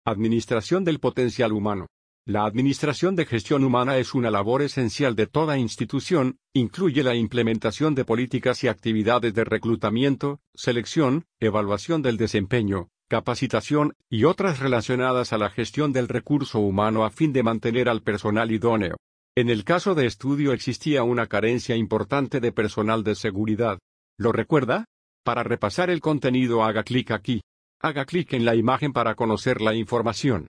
Administración del potencial humano. La administración de gestión humana es una labor esencial de toda institución, incluye la implementación de políticas y actividades de reclutamiento, selección, evaluación del desempeño, capacitación, y otras relacionadas a la gestión del recurso humano a fin de mantener al personal idóneo. En el caso de estudio existía una carencia importante de personal de seguridad. ¿Lo recuerda? Para repasar el contenido haga clic aquí. Haga clic en la imagen para conocer la información.